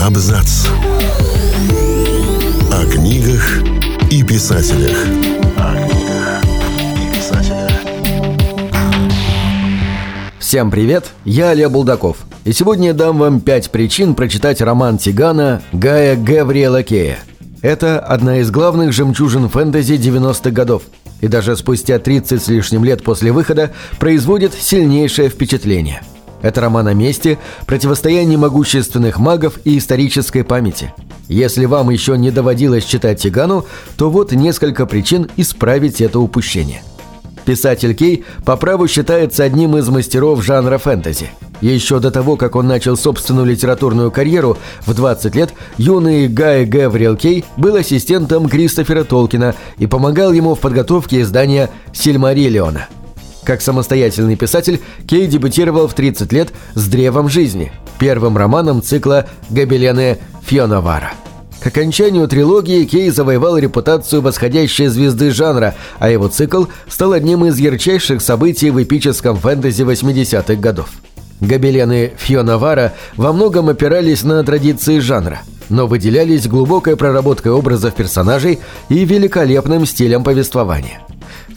Абзац. О книгах и писателях. Всем привет, я Олег Булдаков, и сегодня я дам вам 5 причин прочитать роман Тигана Гая Гавриэла Кея. Это одна из главных жемчужин фэнтези 90-х годов, и даже спустя 30 с лишним лет после выхода производит сильнейшее впечатление. Это роман о мести, противостоянии могущественных магов и исторической памяти. Если вам еще не доводилось читать Тигану, то вот несколько причин исправить это упущение. Писатель Кей по праву считается одним из мастеров жанра фэнтези. Еще до того, как он начал собственную литературную карьеру, в 20 лет юный Гай Гавриэл Кей был ассистентом Кристофера Толкина и помогал ему в подготовке издания «Сильмариллиона». Как самостоятельный писатель, Кей дебютировал в 30 лет с «Древом жизни», первым романом цикла «Гобелены Фьонавара». К окончанию трилогии Кей завоевал репутацию восходящей звезды жанра, а его цикл стал одним из ярчайших событий в эпическом фэнтези 80-х годов. «Гобелены Фьонавара» во многом опирались на традиции жанра, но выделялись глубокой проработкой образов персонажей и великолепным стилем повествования. В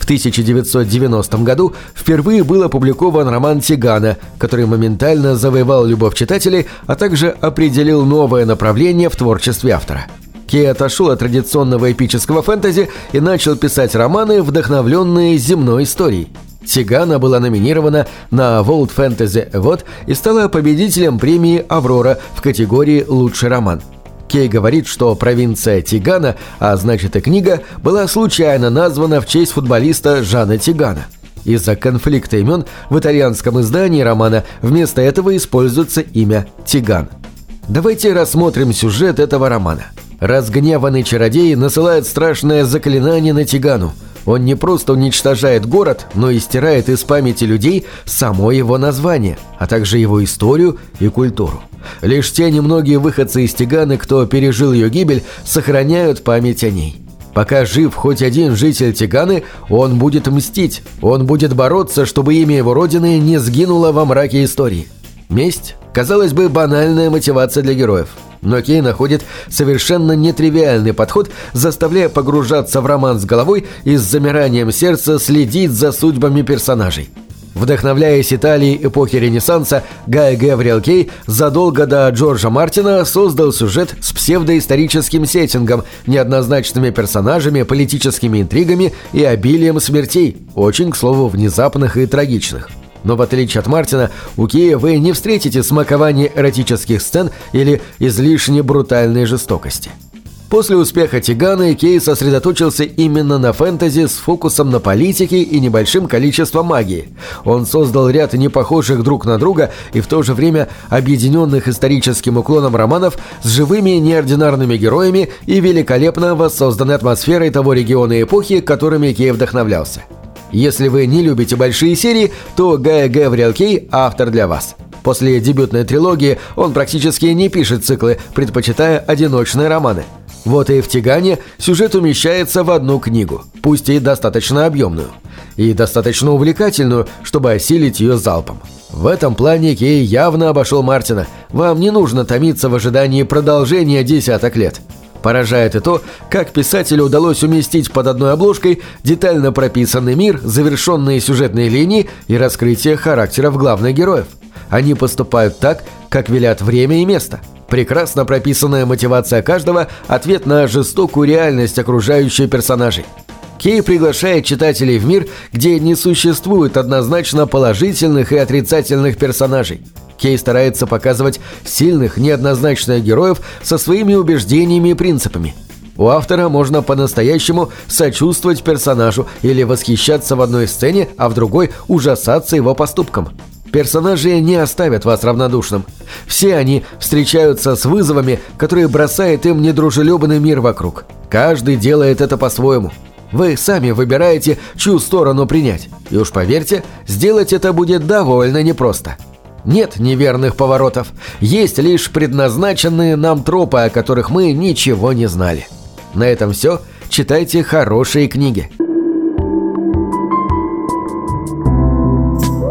1990 году впервые был опубликован роман Тигана, который моментально завоевал любовь читателей, а также определил новое направление в творчестве автора. Кей отошел от традиционного эпического фэнтези и начал писать романы, вдохновленные земной историей. Тигана была номинирована на World Fantasy Award и стала победителем премии «Аврора» в категории «Лучший роман». Кей говорит, что провинция Тигана, а значит и книга, была случайно названа в честь футболиста Жана Тигана. Из-за конфликта имен в итальянском издании романа вместо этого используется имя Тиган. Давайте рассмотрим сюжет этого романа. Разгневанный чародей насылает страшное заклинание на Тигану. Он не просто уничтожает город, но и стирает из памяти людей само его название, а также его историю и культуру. Лишь те немногие выходцы из Тиганы, кто пережил ее гибель, сохраняют память о ней. Пока жив хоть один житель Тиганы, он будет мстить, он будет бороться, чтобы имя его родины не сгинуло во мраке истории. Месть, казалось бы, банальная мотивация для героев. Но Кей находит совершенно нетривиальный подход, заставляя погружаться в роман с головой и с замиранием сердца следить за судьбами персонажей. Вдохновляясь Италией эпохи Ренессанса, Гай Гавриэл Кей задолго до Джорджа Мартина создал сюжет с псевдоисторическим сеттингом, неоднозначными персонажами, политическими интригами и обилием смертей, очень, к слову, внезапных и трагичных. Но в отличие от Мартина, у Кея вы не встретите смакование эротических сцен или излишне брутальной жестокости. После успеха Тиганы Кей сосредоточился именно на фэнтези с фокусом на политике и небольшим количеством магии. Он создал ряд непохожих друг на друга и в то же время объединенных историческим уклоном романов с живыми неординарными героями и великолепно воссозданной атмосферой того региона и эпохи, которыми Кей вдохновлялся. Если вы не любите большие серии, то Гай Гавриэл Кей – автор для вас. После дебютной трилогии он практически не пишет циклы, предпочитая одиночные романы. Вот и в Тигане сюжет умещается в одну книгу, пусть и достаточно объемную. И достаточно увлекательную, чтобы осилить ее залпом. В этом плане Кей явно обошел Мартина. Вам не нужно томиться в ожидании продолжения десяток лет. Поражает и то, как писателю удалось уместить под одной обложкой детально прописанный мир, завершенные сюжетные линии и раскрытие характеров главных героев. Они поступают так, как велят время и место. Прекрасно прописанная мотивация каждого – ответ на жестокую реальность окружающих персонажей. Кей приглашает читателей в мир, где не существует однозначно положительных и отрицательных персонажей. Кей старается показывать сильных, неоднозначных героев со своими убеждениями и принципами. У автора можно по-настоящему сочувствовать персонажу или восхищаться в одной сцене, а в другой ужасаться его поступкам. Персонажи не оставят вас равнодушным. Все они встречаются с вызовами, которые бросает им недружелюбный мир вокруг. Каждый делает это по-своему. Вы сами выбираете, чью сторону принять. И уж поверьте, сделать это будет довольно непросто. Нет неверных поворотов, есть лишь предназначенные нам тропы, о которых мы ничего не знали. На этом все. Читайте хорошие книги.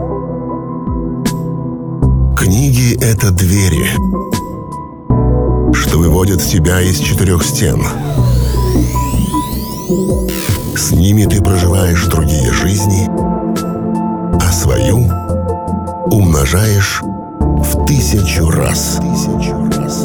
Книги — это двери, что выводят тебя из четырех стен. С ними ты проживаешь другие жизни, а свою умножаешь в 1000 раз.